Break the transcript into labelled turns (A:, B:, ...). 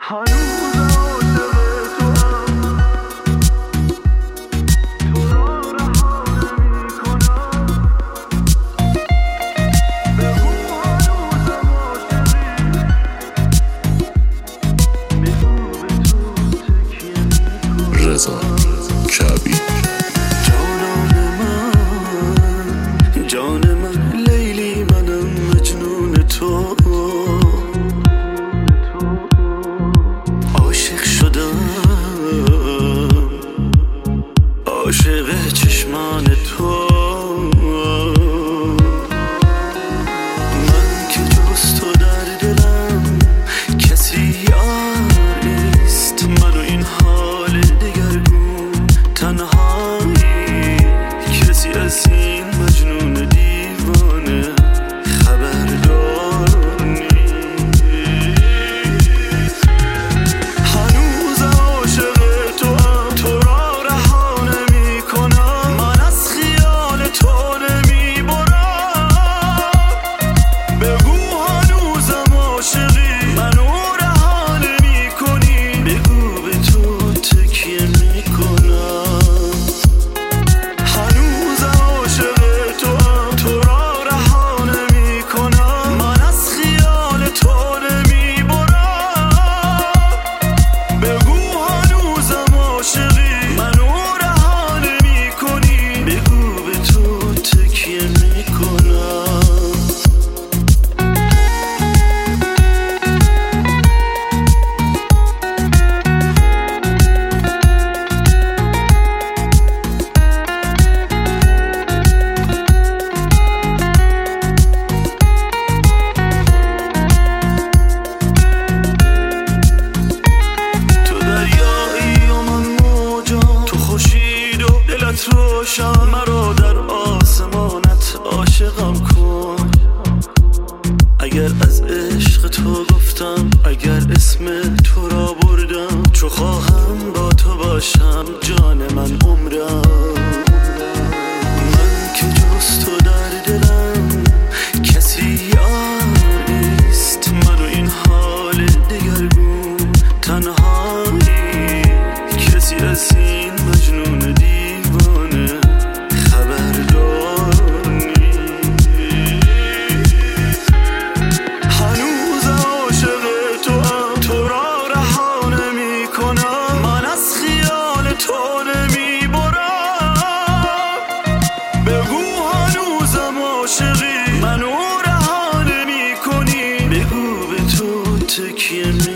A: رضا کبیر.
B: جان من لیلی، منم مجنون تو، عاشق شدم، عاشق چشمان تو. من که جز تو در دلم کسی یار نیست، من و این حال دگرگون تنهایی، کسی از این مجنون دیوانه خبردار نیست. هنوزم عاشق توام، تو را رها نمی کنم، من از خیال تو نمی برم. بگو هنوزم عاشقی، منو رها نمی کنی، بگو به تو تکیه می کنم. هنوزم عاشق توام، تو را رها نمی کنم، من از خیال تو نمی برم. بگو هنوزم عاشقی، منو رها نمی کنی، بگو به تو تکیه می کنم. روشن مرا در آسمانت عاشقم کن. اگر از عشق تو گفتم، اگر اسم تو را بردم، چو خواهم با تو باشم جان من عمرم. من که جز تو در دلم کسی یار نیست، من و این حال دگرگون تنهایی، کسی از این مجنون دیوانه خبردار نیست. هنوزم عاشق توام، تو را رها نمی کنم، من از خیال تو نمی برم. بگو هنوزم عاشقی، منو رها نمی کنی، بگو به تو تکیه می